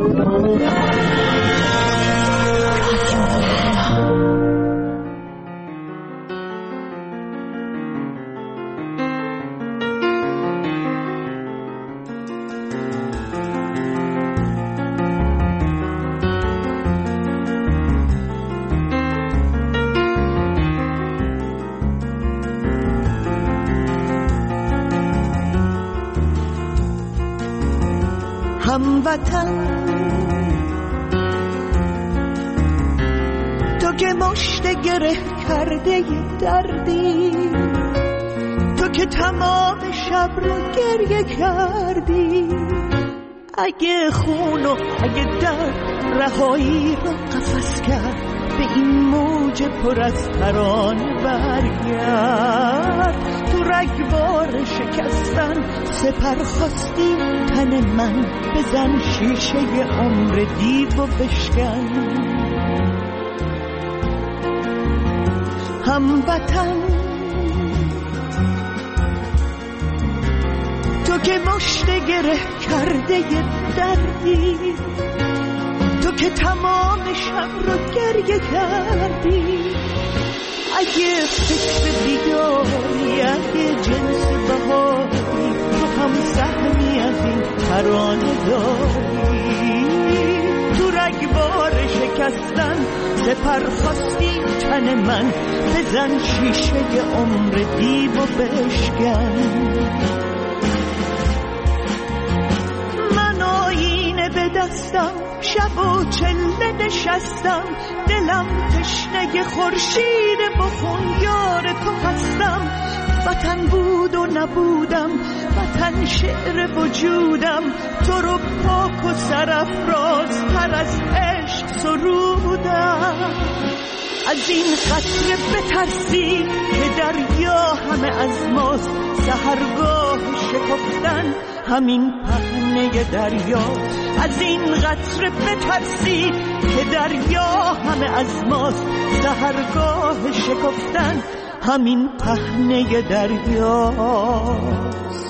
هموطن تو که مشت گره کرده دردی، تو که تمام شب رو گریه کردی، اگه خون و اگه درد رهایی رو قفس کرد، به این موج پر از ترانه برگرد. تو رگبار شکستن سپر خواستی تن من، بزن شیشه عمر دیو و بشکن. هموطن تو که مشت گره کرده دردی، تو که تمام شب رو گریه کردی، اگه فکر دیداری، اگه جنس بهاری، تو هم سهمی از این ترانه داری. تو رگبار شکستن سپر خواستی تن من، بزن شیشه عمر دیو و بشکن. من آینه به دستم شب و چله نشستم، دلم تشنه خورشید بخون یار تو هستم. وطن بود و نبودم، وطن شعر وجودم، تو رو پاک و سرافراز تر از عشق سرودم. از این قطره بترسی که دریا همه از ماست، سحرگاه شکفتن همین پهنه دریا. از این قطره بترسی که دریا همه از ماست، سحرگاه شکفتن همین پهنه دریاست.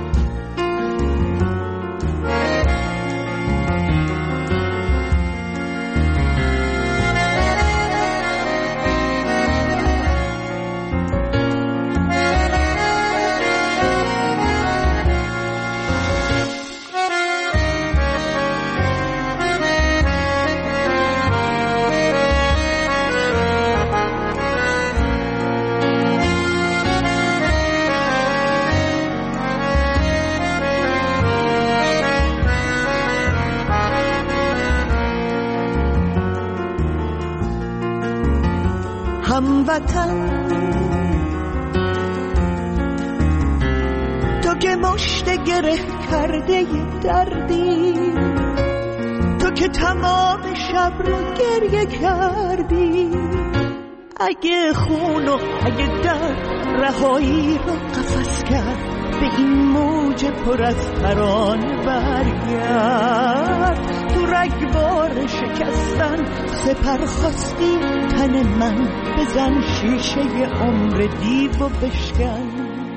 هموطن تو که مشت گره کرده دردی، تو که تمام شب رو گریه کردی، اگه خون و اگه درد رهایی رو قفس کرد، به این موج پر از ترانه برگرد. تو رگبار شکستن سپر خواستی تن من، بزن شیشه عمر دیو و بشکن.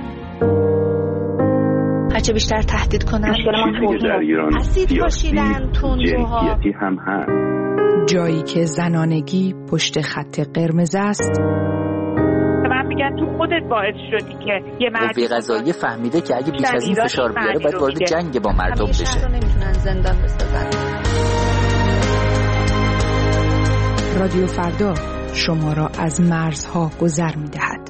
هرچه بیشتر تهدید کنن اسید پاشیدن، تندروها هم هست. جایی که زنانگی پشت خط قرمز است، من میگم تو خودت باعث شدی که یه مردی قضایی فهمیده که اگه بیش از این فشار بیاره باید وارد جنگ با مردم بشه. شهر رو نمیتونن زندان بسازن. رادیو فردا شما را از مرزها گذر می‌دهد.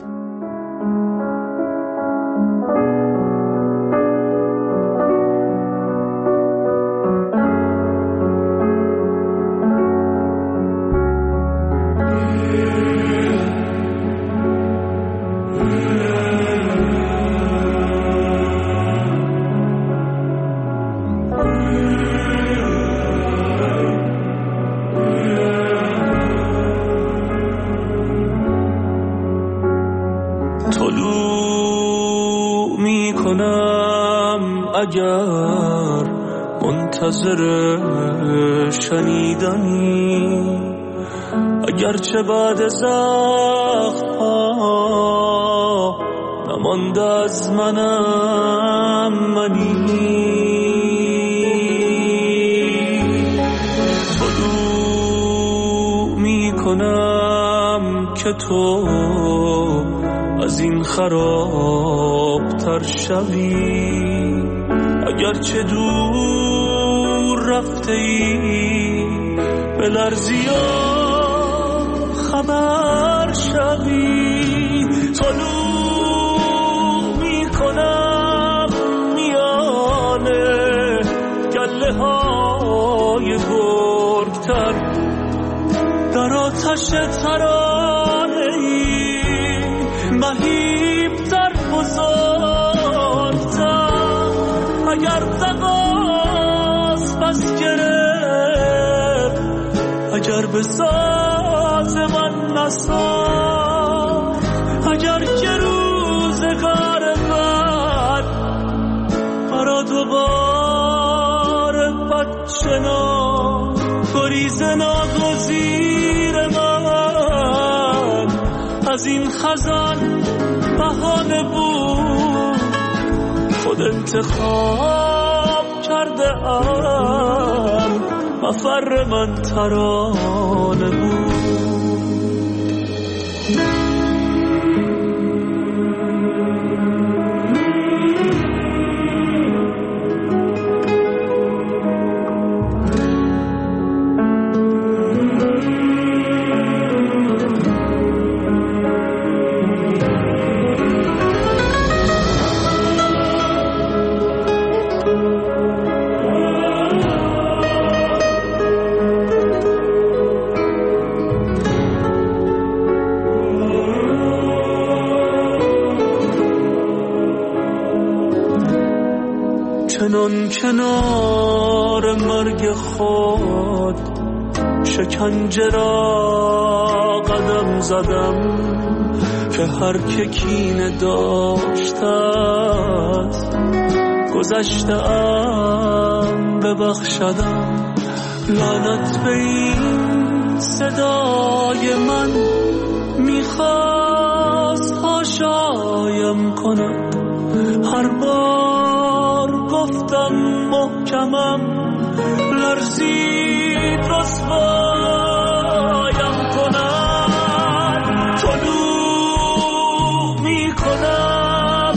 اگر منتظر شنیدنی، اگرچه بعد زخم‌ها نمانده از منم منی، کنم که تو از این خرابتر شوی، اگرچه دور رفته ای به لرزیا خبر شوی. طلوع می کنم میانه گله های گرگتر، در آتش ترانه ای مهیبتر بزرگتر. اگر تقاس بس گرفت، اگر به ساز من نساخت، اگر که روزگار بد مرا دوباره بد شناخت، گریز ناگزیر من از این خزان بهانه بود، خود انتخاب کرده ام مفر من ترانه بود. چنان کنار مرگ خود شکنجه را قدم زدم، که هر که کینه داشته است گذشته‌ام ببخشدم. لعنت به این صدای من میخواست هاشایم کند، هر بار گفتم محکمم لرزید رسوایم کند. طلوع می کنم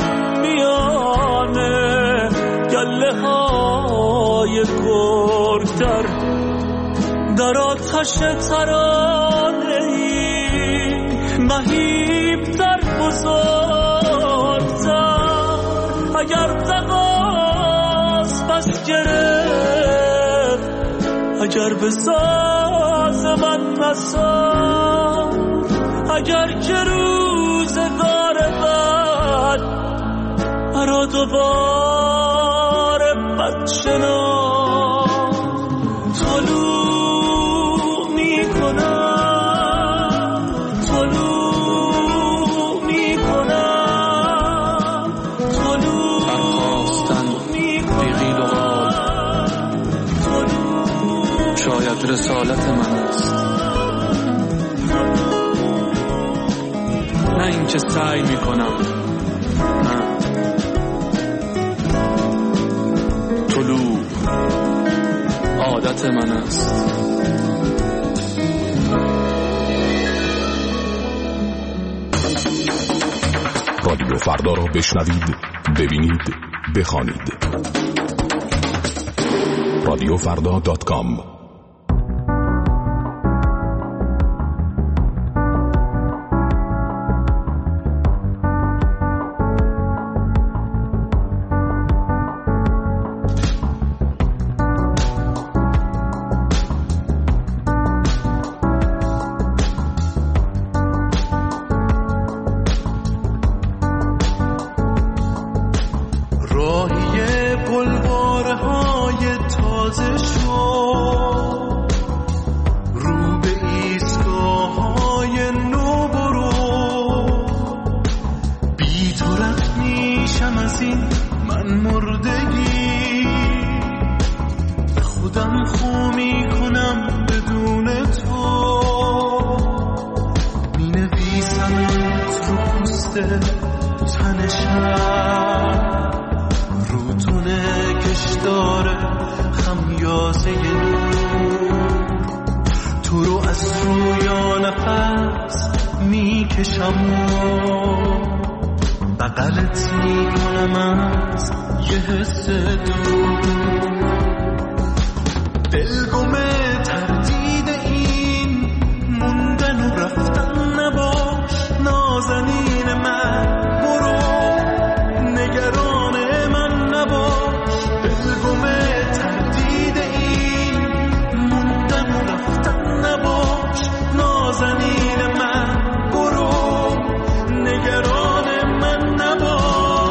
میانه گله های گرگتر، در آتش ترانه ای مهیبتر بزرگتر. اگر تقاس بس گرفت، اگر به ساز من نساخت، اگر که روزگار بد مرا دوباره بد شناخت، طلوع می کنم، طلوع می کنم، برخواستن بیغیل و غال شاید رسالت من است، نه اینکه سعی می کنم، نه. طلوع عادت من است. رادیو فردا را بشنوید، ببینید، بخوانید. radiofrda.com تو رو از رویان میکشم بغلت میکنم از یه حس دور دلگمه تردید این موندن و رفتن نباش نازنین من برو نگران من نباش دلگمه تردید این موندن و رفتن نباش نازنین من برو نگران من نباش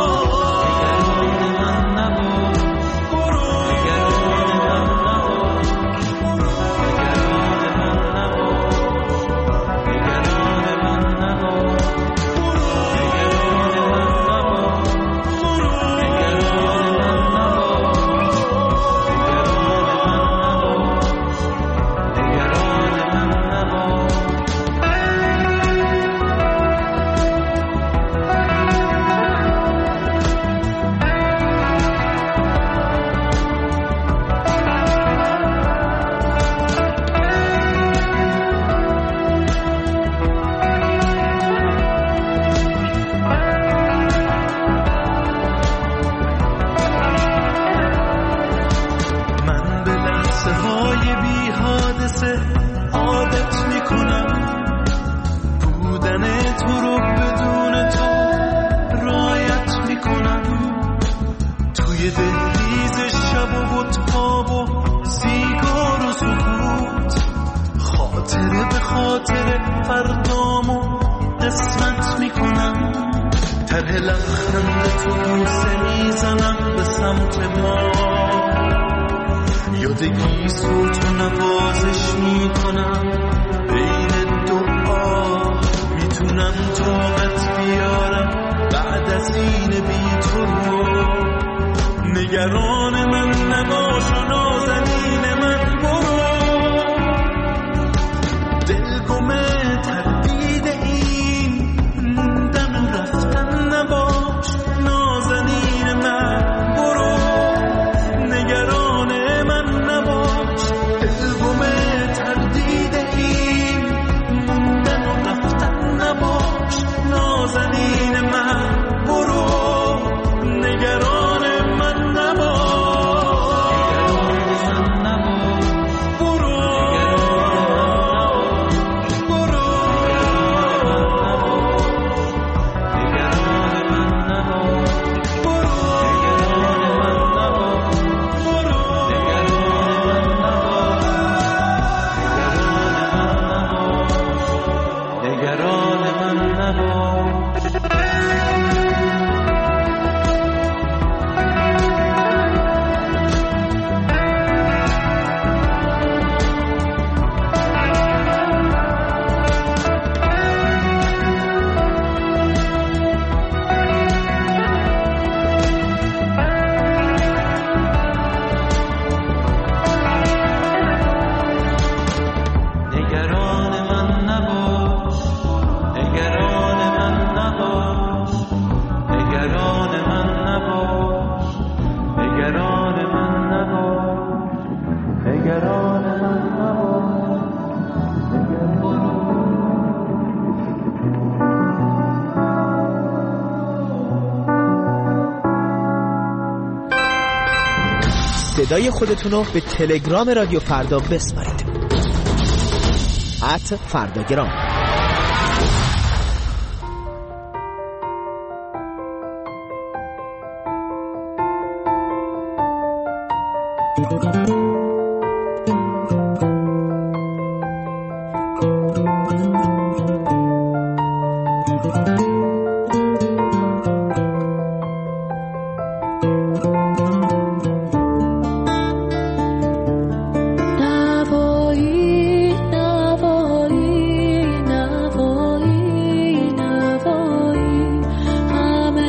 عادت میکنم بودن تو رو بدون تو رایت میکنم توی دهلیز شب و بطاب و سیگار و سکوت خاطره به خاطر فردامو قسمت میکنم طرح لبخند تو بوسه میزنم به سمت ما یادگی صوت و نوازش میکنم بین دعا میتونم طاقت بیارم بعد از این بی تو رو نگران من نباش و نازنین من برو دلگمه تردید این موندن و رفتن نباش نازنین من برو نگران تردید این موندن و رفتن نباش نازنین من برو نگران من صدای خودتون رو به تلگرام رادیو فردا بسپارید @فرداگرام.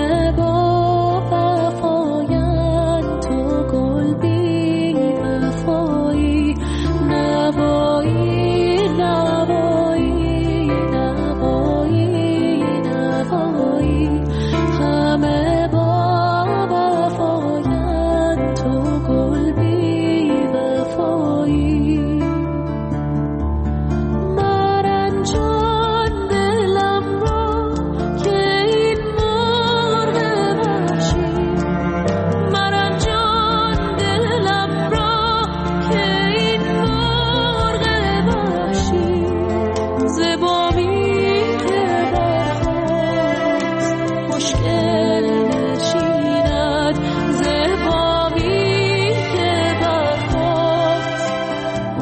وفا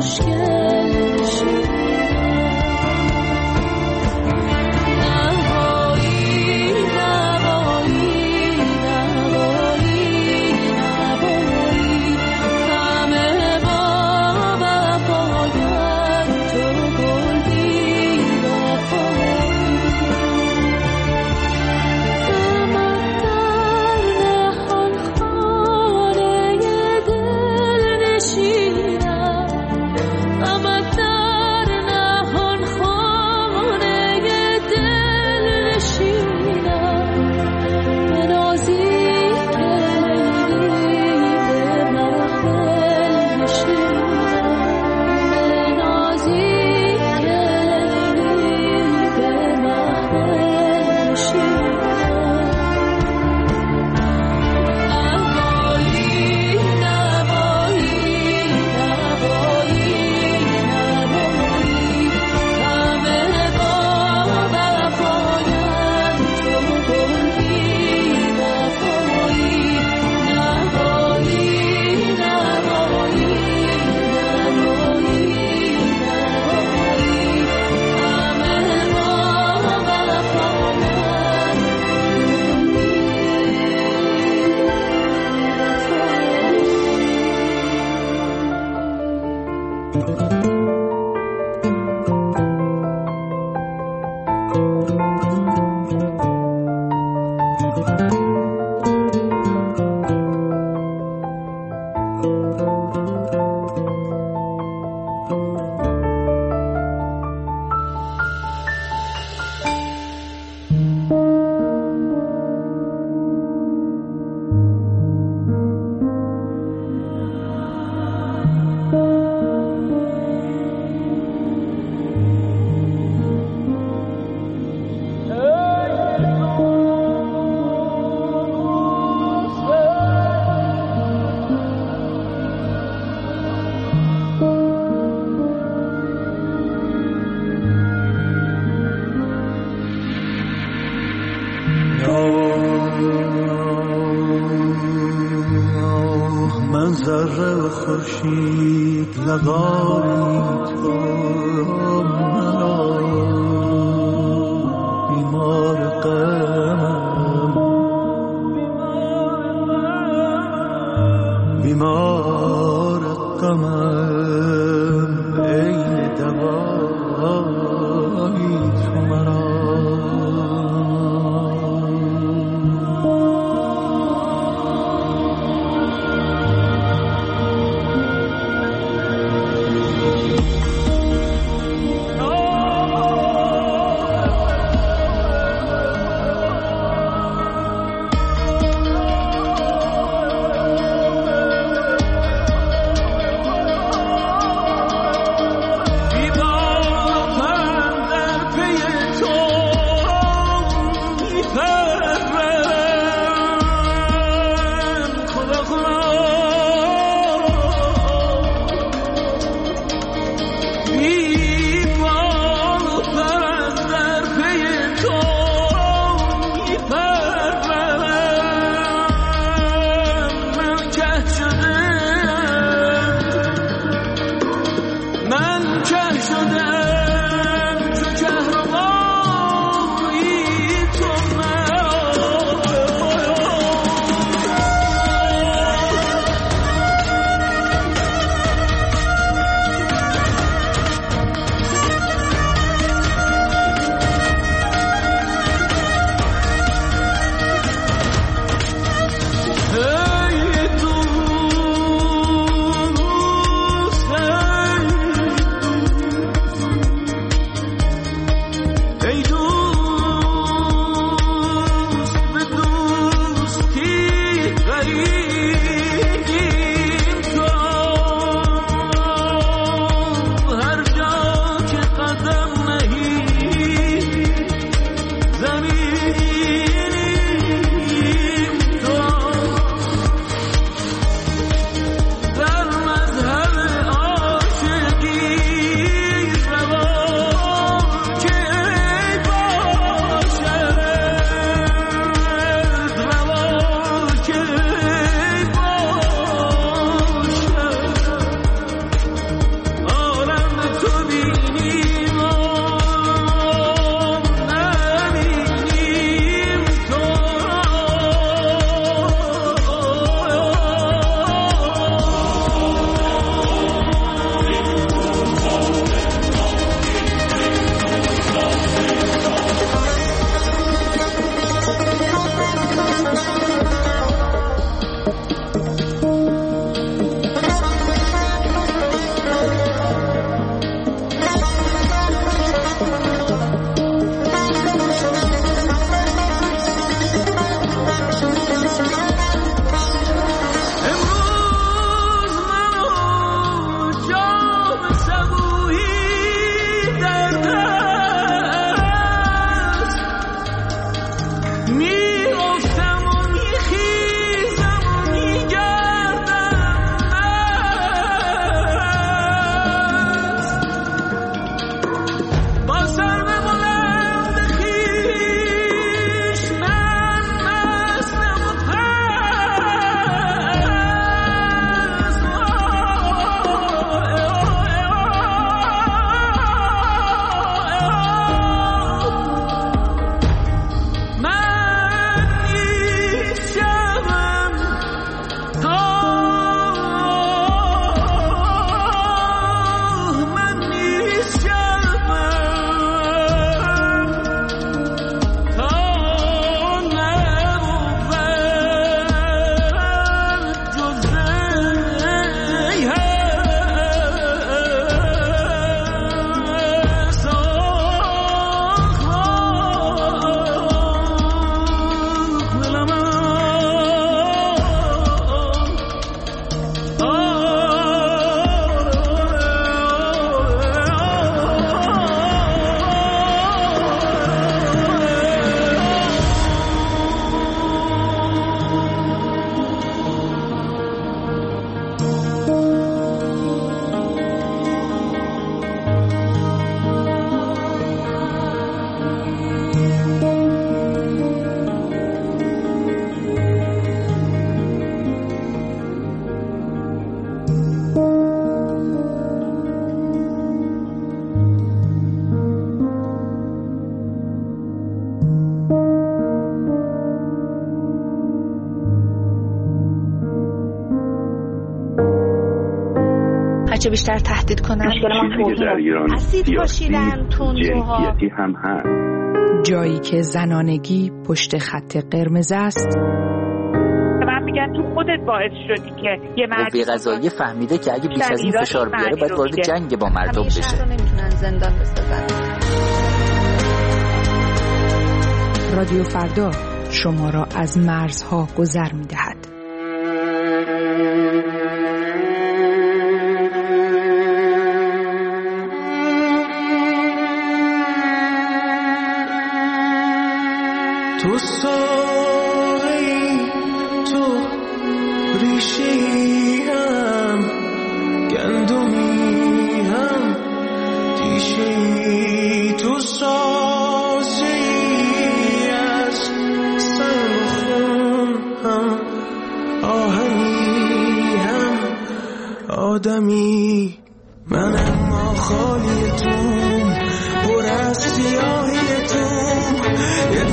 خورشید لقای تو بیمار غمم بیمار غمم ای دوایی تو مرا هرچه بیشتر تهدید کنن. اسید پاشیدن تندروها. هم هست. جایی که زنانگی پشت خط قرمز است. من میگن تو خودت باعث شدی که یه مرد قوه قضاییه فهمیده که اگه بیش از این فشار بیاره باید وارد جنگ با مردم بشه. همیشه رو نمیتونن زندان بسازن. رادیو فردا شما را از مرزها گذر می‌دهد. تو سایه‌ای، تو ریشه‌ایم، گندمیم، تیشه‌ای، تو سازه‌ای از سرخون هم، آهنیم، آدمی، من اما خالی توم، پر از سیاهی توم، یه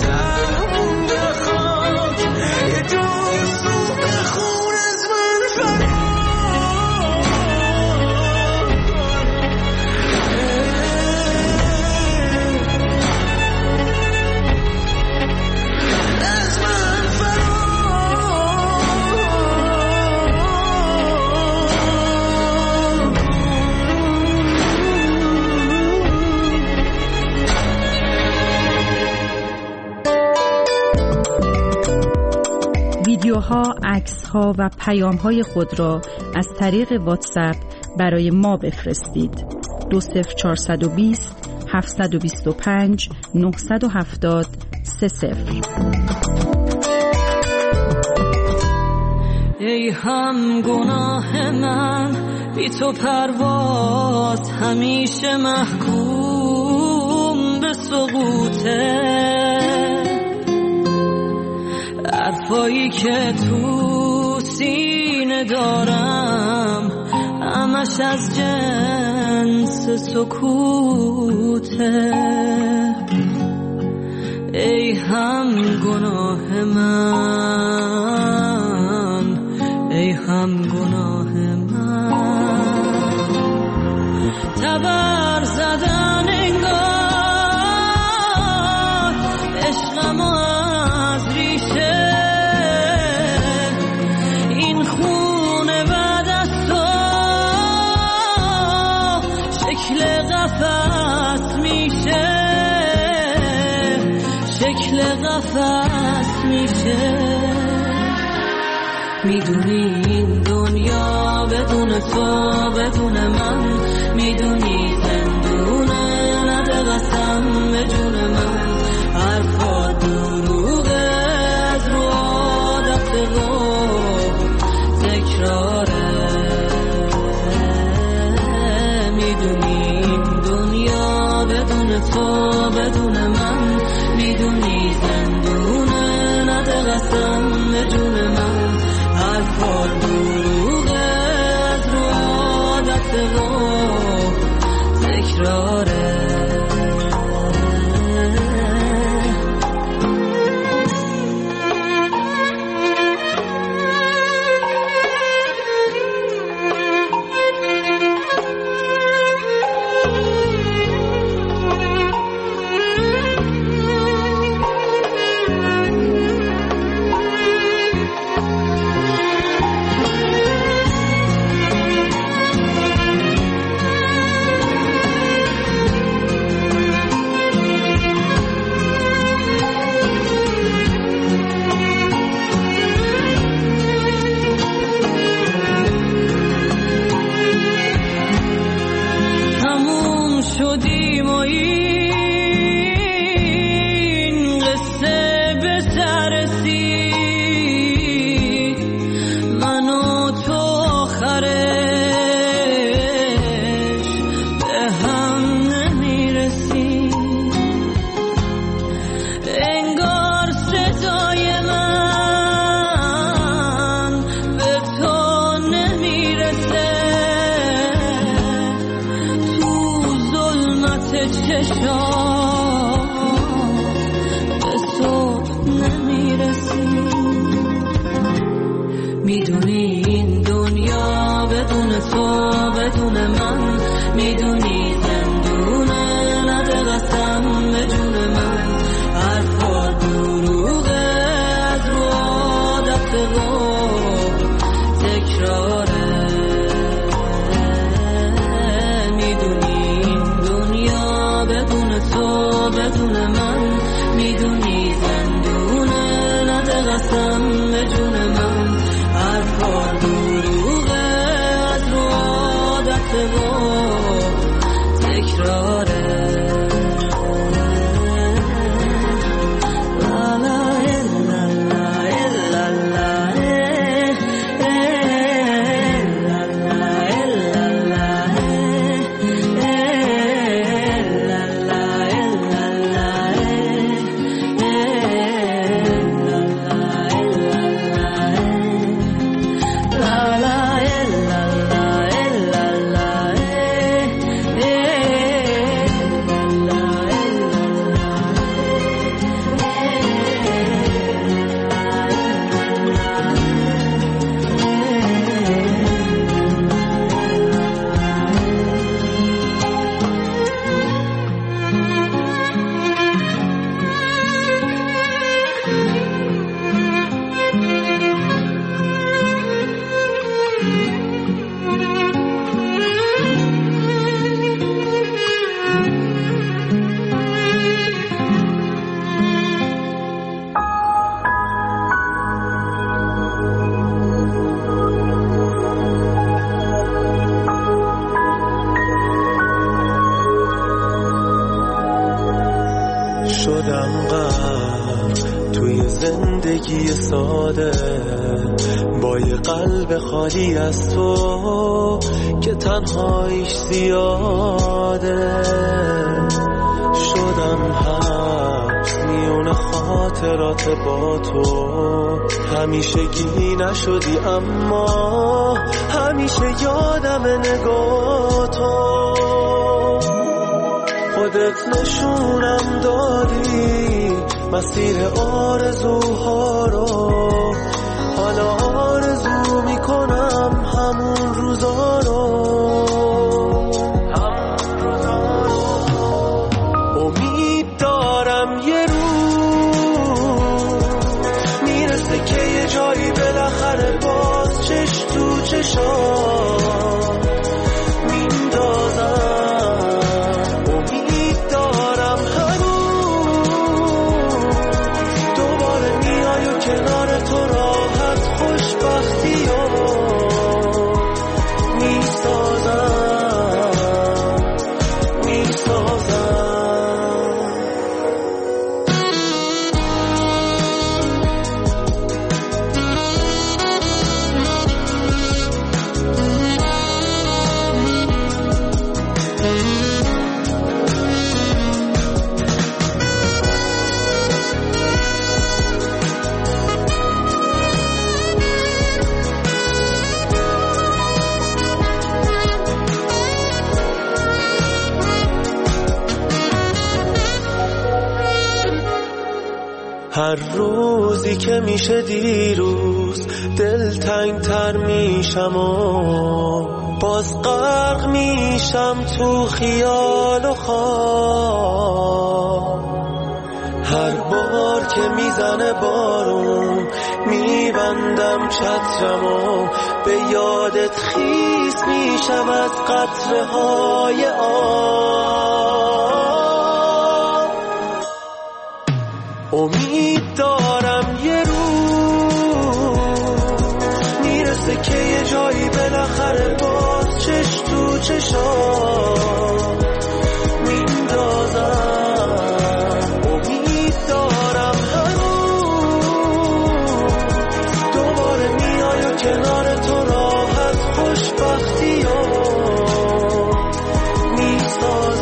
ویدیوها، عکس‌ها و پیام‌های خود را از طریق واتساپ برای ما بفرستید. 20420 725 970 30. ای هم گناه من بی تو پرواز همیشه محکوم به سقوطه، حرفایی که تو سینه دارم همش از جنس سکوته. ای هم گناه من، ای هم گناه من، تبر زدن انگار عشقم از ریشه، این خونه بعد از تو شکل قفس میشه، شکل قفس میشه. میدونی این دنیا بدون تو بدون من، میدونی زندونه نده قسم به جون من، حرفا دروغه از رو عادت و تکراره. میدونی این دنیا بدون تو بدون من، میدونی زندونه نده قسم به جون من، حرفا دروغه از رو عادت و تکراره. میدونی این دنیا بدون تو بدون من میدونی زندونه نده قسم به جون من حرفا دروغه از رو عادت و تکراره میدونی دنیا بدون تو بدون من میدونی زندونه نده قسم به جون من حرفا دروغه از رو عادت و تکراره شدم غرق توی زندگی ساده با یه قلب خالی از تو که تنهاییش زیاده شدم حبس میون خاطرات با تو همیشگی نشدی اما همیشه یادم نگاه تو خودت نشونم دادی مسیر آرزوها رو حالا آرزو میکنم همون روزا رو امید دارم یه روز میرسه که یه جایی بالاخره باز چش تو چشام میندازم کنار تو راحت خوشبختی رو میسازم هر روزی که میشه دیروز دلتنگ تر میشم و باز غرق میشم تو خیال و خواب هر بار که میزنه بارون میبندم چترم و به یادت خیس میشم از قطره های آب امید دارم یه روز میرسه که یه جایی بالاخره باز چش تو چشام میندازم امید دارم هنوز دوباره میای و کنار تو راحت خوشبختی رو میسازم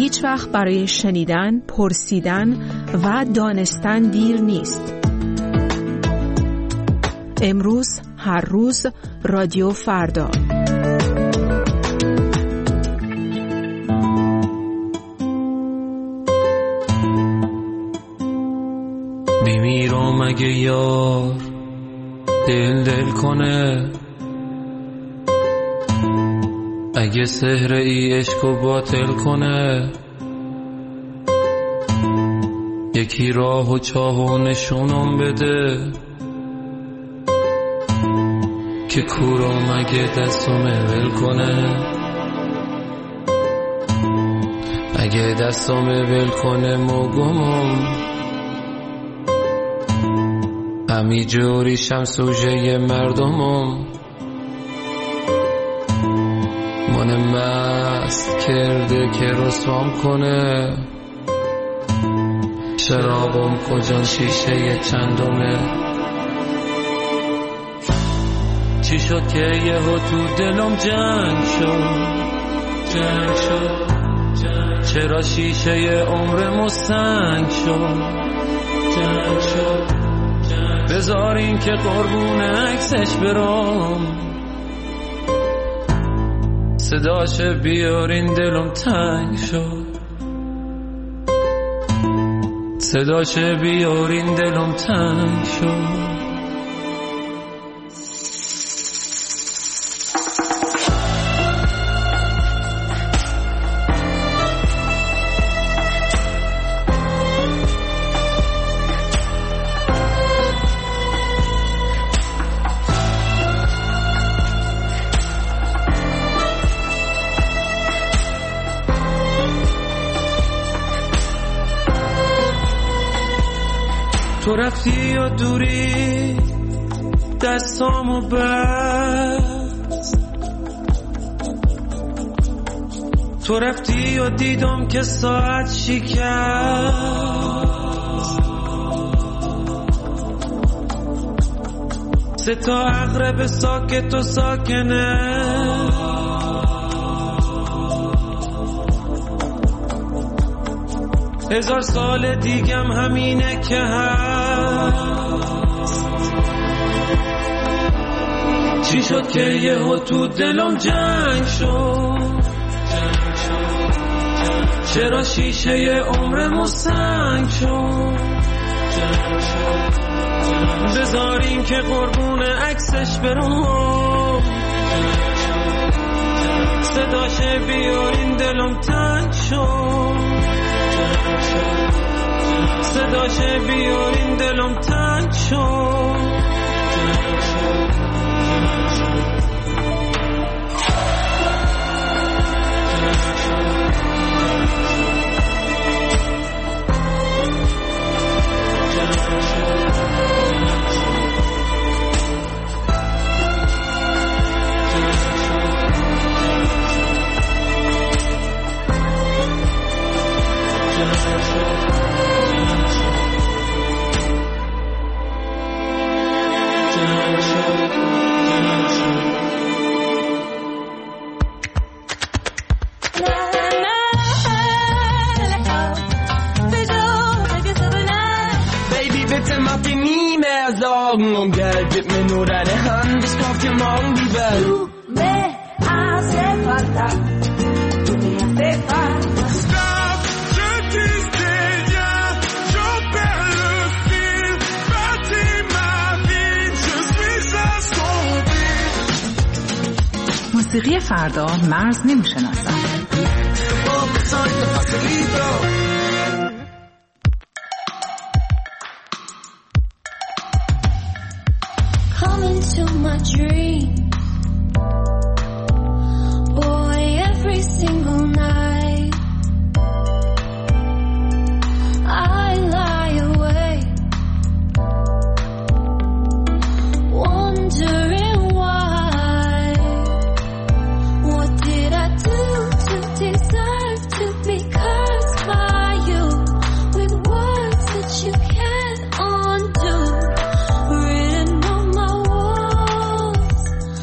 هیچ وقت برای شنیدن، پرسیدن و دانستن دیر نیست. امروز، هر روز، رادیو فردا. بیمیرم اگه یار دل کنه، اگه سحر ای عشقو باطل کنه، یکی راه و چاه و نشونم بده که کورم اگه دستم ول کنه، اگه دستم ول کنه موگمم همی جوریشم سوژه مردمم، من مست کرده که رسوام کنه، شرابم کجان شیشه چندمه، چی شد که یهو تو دلم جنگ شد، چرا شیشه عمرمو سنگ شد، بذارین که قربون عکسش برام، صداش بیارین دلم تنگ شد، صداش بیارین دلم تنگ شد. تو رفتی و دوری دستامو بست، تو رفتی و دیدم که ساعت شکست، سه تا عقرب ساکت و ساکنه، هزار سال دیگم همینه که هست، چی شد که یهو تو دلم جنگ شد، چرا شیشه عمرمو سنگ شد، بذارین که قربون عکسش برم، صداش بیارین دلم تنگ شد، صداش بیارین دلم تنگ شد. Und Geld, gib mir nur deine Hand, ich kauf dir morgen die Welt. Du me hace falta, tu me hace falta. Stop, je disais rien, j'en perds le fil, bâtis ma vie, je suis assombri. موسیقی فردا مرز نمیشناسد. To my dream, boy, every single night I lie awake, wondering why. What did I do to deserve to be cursed by you with words that you can't undo? Written on my wall,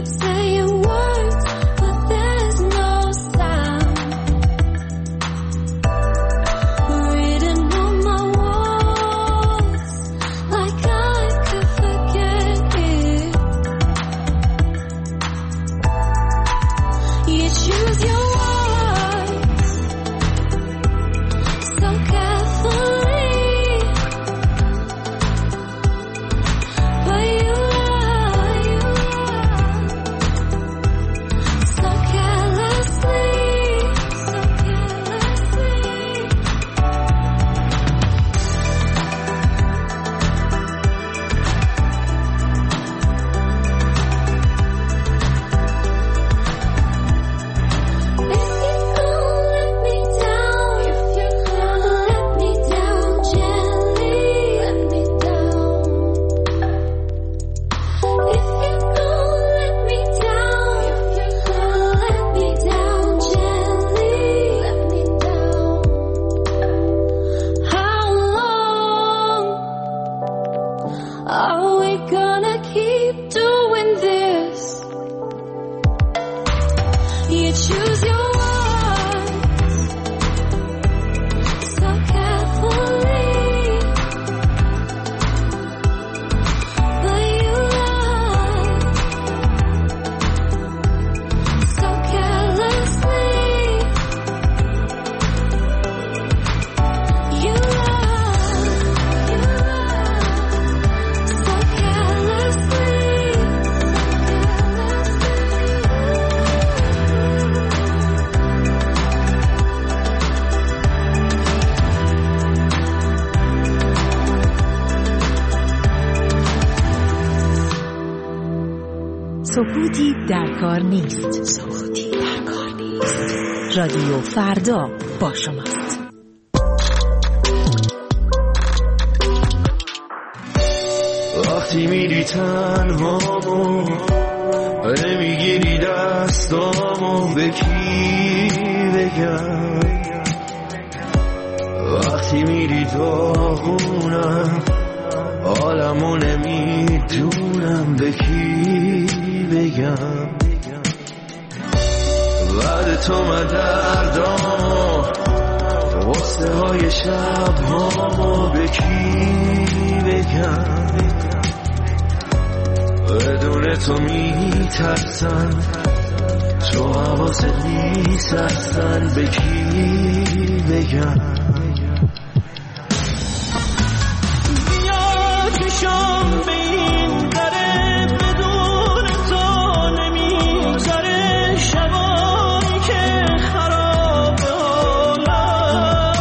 keep saying words, but there's no sound. Written on my walls, like I could forget it. You choose your words so carefully, but you lie so carelessly, so carelessly. If you're gonna let me down, if you're gonna let me down gently, let me down. If you're gonna let me down, if you're gonna let me down gently, let me down. How long are we gonna keep doing this? You choose your words so carefully, but you lie so carelessly. You lie so carelessly. سکوتی در کار نیست. رادیو فردا با شماست. وقتی میری تنهامو نمیگیری دستامو به کی بگم؟ وقتی میری داغونم حالمو نمیدونم به کی بگم. بعد تو من دردامو غصه های شب هامو به کی بگم؟ بدون تو میترسن، تو حواست نیست اصلا به کی بگم؟ بیا چشم به این دره، بدون تو نمیگذره شبایی که خرابه حالم.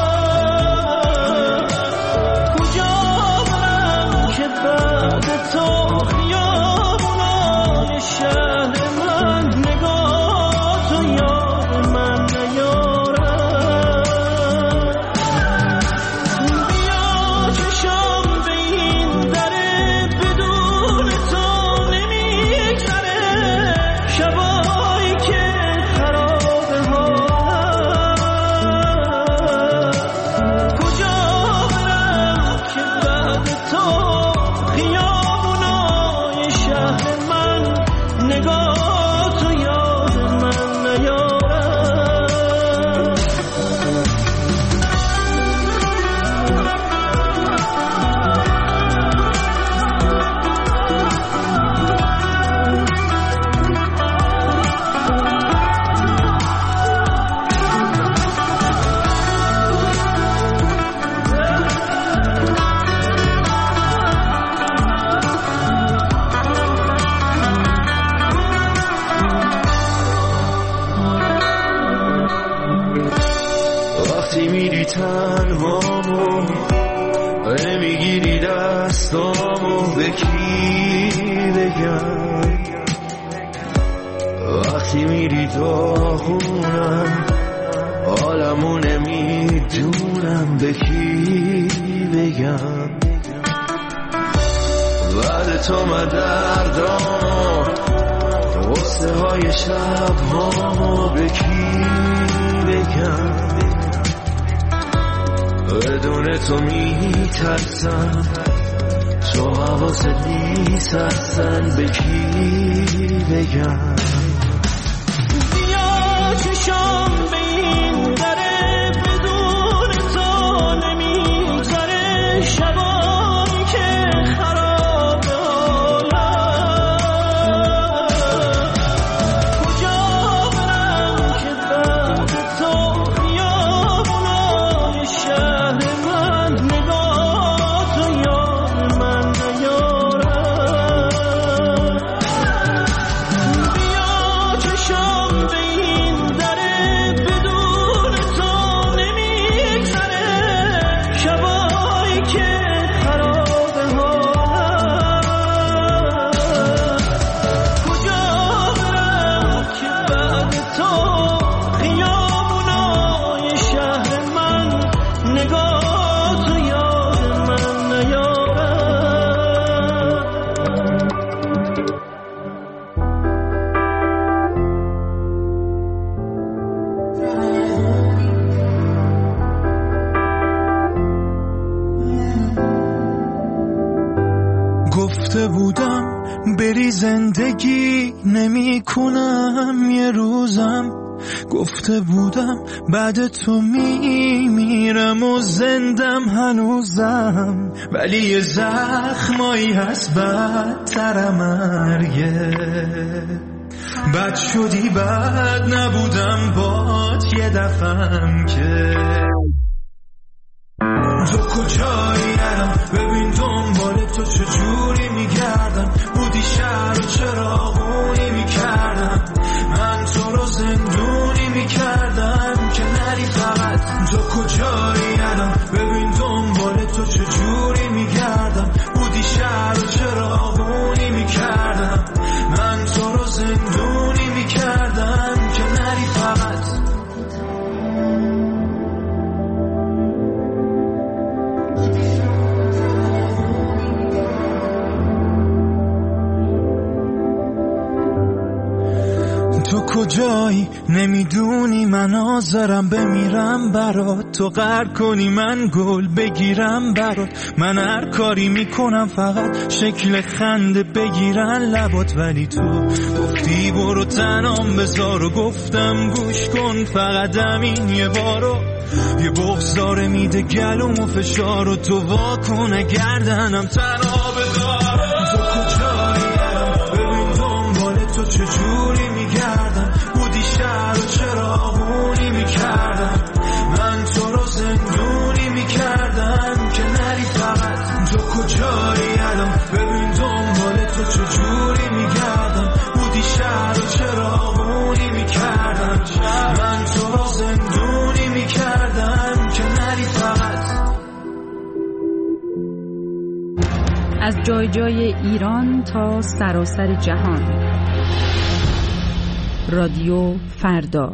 کجا برم که بعد تو خیابونای شهر من نگاه تو یاد من نیارم. بیا چشم به این دره، بدون تو نمیگذره شبایی که خرابه حالم. کجا برم که بعد تو خیابونای شهر من نگاه تو یاد من نیارم. وقتی میری تنهامو نمیگیری دستامو به کی بگم؟ وقتی میری داغونم حالمو نمیدونم به کی بگم. بعد تو من دردامو غصه های شب هامو به کی بگم؟ بدون تو میترسم، تو حواست نیست اصلا به کی بگم بیا چشام به این دره بدون تو نمیگذره شبایی که خراب حالم کجا برم که بعد تو خیابونای شهر من نگاه تو یاد من نیارم بیا چشام به این دره بدون تو نمیگذره شبایی که خراب حالم کجا برم که بعد تو خیابونای شهر من نگاه تو یاد من نیارم گفته بودم بری زندگی نمی کنم یه روزم گفته بودم بعد تو میرم و زندم هنوزم ولی یه زخمایی هست بدتر مرگه بد شدی بد نبودم بات یه دفعم که تو کجایی الان ببین دنبال تو چجوری میگردم بودی شهر و چراغونی میکردم من تو رو زندونی میکردم که نری فقط تو کجایی الان ببین دنبال تو چجوری میگردم بودی شهر و چراغونی میکردم من تو رو زندونی میکردم که نری فقط تو کجایی نمیدونی من آزارم بمیرم برات تو قهر کنی من گل بگیرم برات من هر کاری میکنم فقط شکل خنده بگیرن لبات ولی تو گفتی برو تنام بذار و گفتم گوش کن فقط همین یه بارو یه بغضاره میده گلوم و فشار و تو واکن گردنم تنها بذار تو کجایی ببین دنبال تو چجوری میگردم بودی شهر و چراغونی میکردم من تو رو زندونی میکردم که نری فقط تو کجایی الان ببین دنبال تو چجوری میگردم بودی شهر و چراغونی میکردم من تو رو زندونی میکردم که نری فقط از جای جای ایران تا سراسر جهان رادیو فردا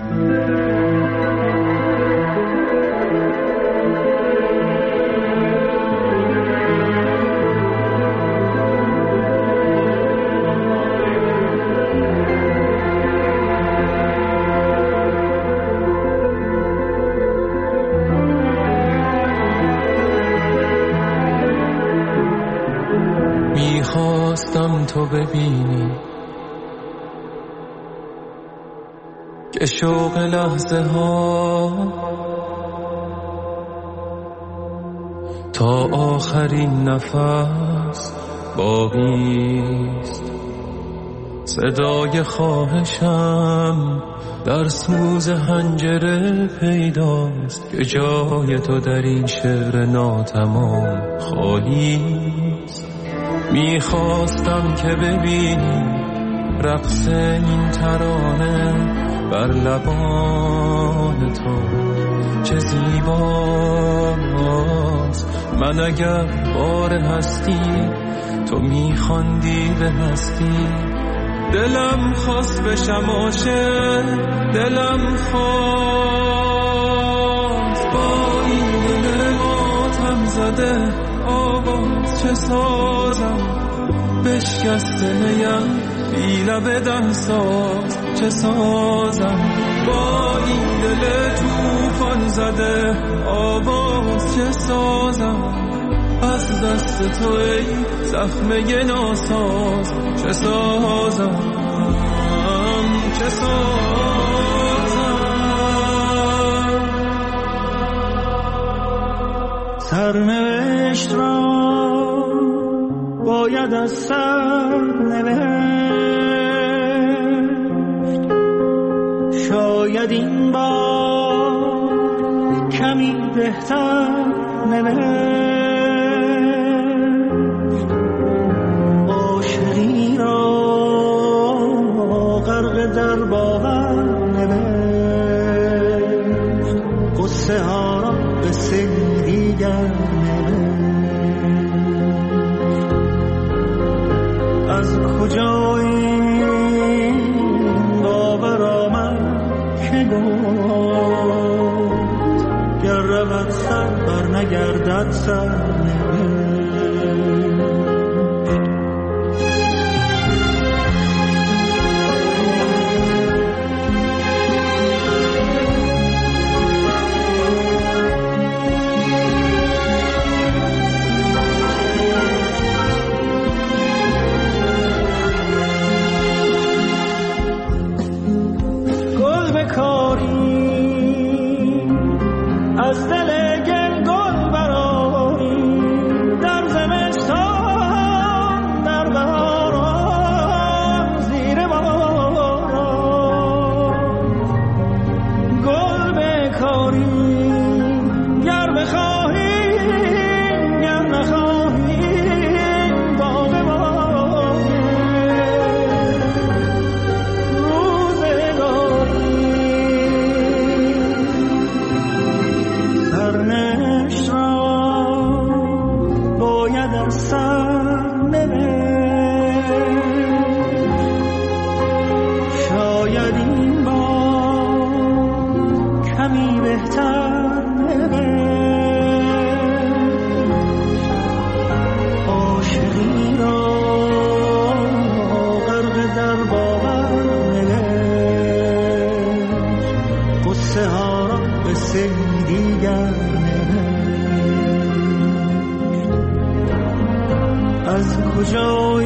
میخواستم تو ببینی که شوق لحظه ها تا آخرین نفس باقیست صدای خواهشم در سوز حنجره پیداست که جای تو در این شعر ناتمام خالیست میخواستم که ببینی رقص این ترانه بر لبان تو چه زیباست من اگر بار هستی تو میخواندی به هستی دلم خواست بشم عاشق دلم خواست با این دل ماتم زده آواز چه سازم بشکسته نیم بی لب دمساز چه سازم با این دل توفان زده آواز چه سازم از از دست تو ای زخمه ناساز چه سازم چه سازم سرنوشت را باید از سر نوشت شاید این بار کمی بهتر نوشت عاشقی را غرق در باور نوشت قصه ها را به سری دیگر از کجا این باور آمد که گفت گر رود سر بر نگردد سر از دل گل گل برآری در زمستان در بهاران زیر باران گل بکاری گر بخواهی گر نخواهی باغ باغ سرنوشت را باید از سر نوشت شاید این بار کمی بهتر نوشت عاشقی را غرق در باور نوشت قصه ها را به سری دیگر از کجا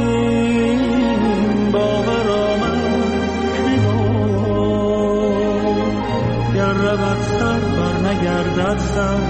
این باور آمد که گفت گر رود سر بر نگردد سر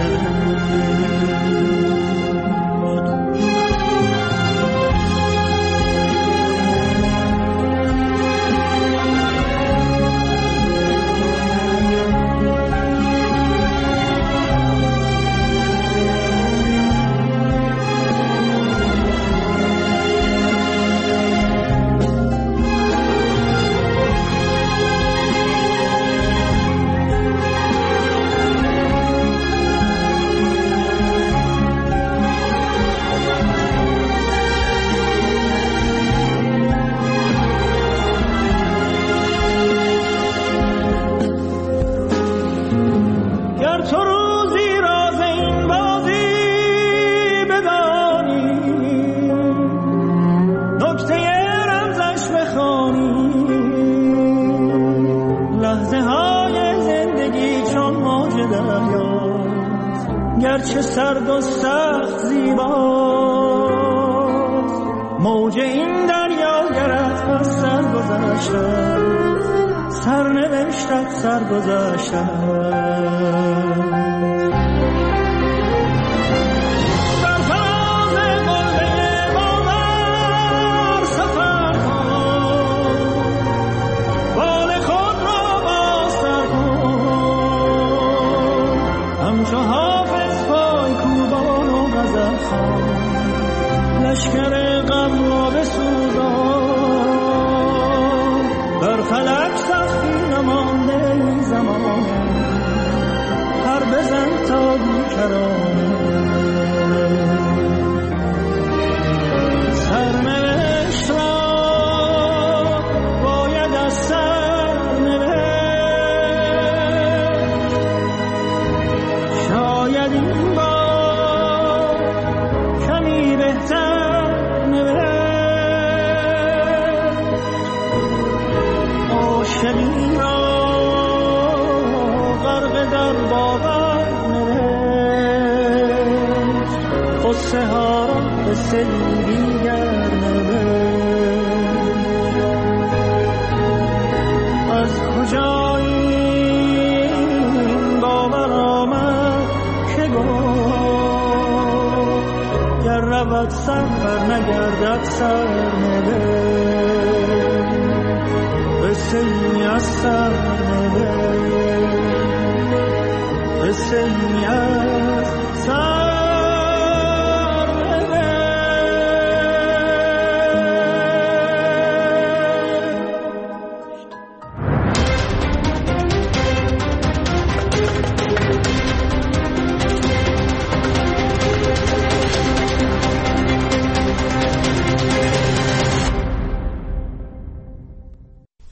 گرچه سرد و سخت زیباست موج این دریا گرد از سر گذشتد سرنوشتت سر گذشتد لشکر غم را بسوزان بر فلک سختی نمانده این زمان پر بزن تا بیکرانه سرنوشت را باید از سر نوشت شاید این بار کمی بهتر عاشقی را غرق در باور نوشت قصه ها را قصه دیگر از کجا این باور آمد که گفت گر رود سر بر نگردد سرنوشت قصه ای از سرنوشت قصه ای از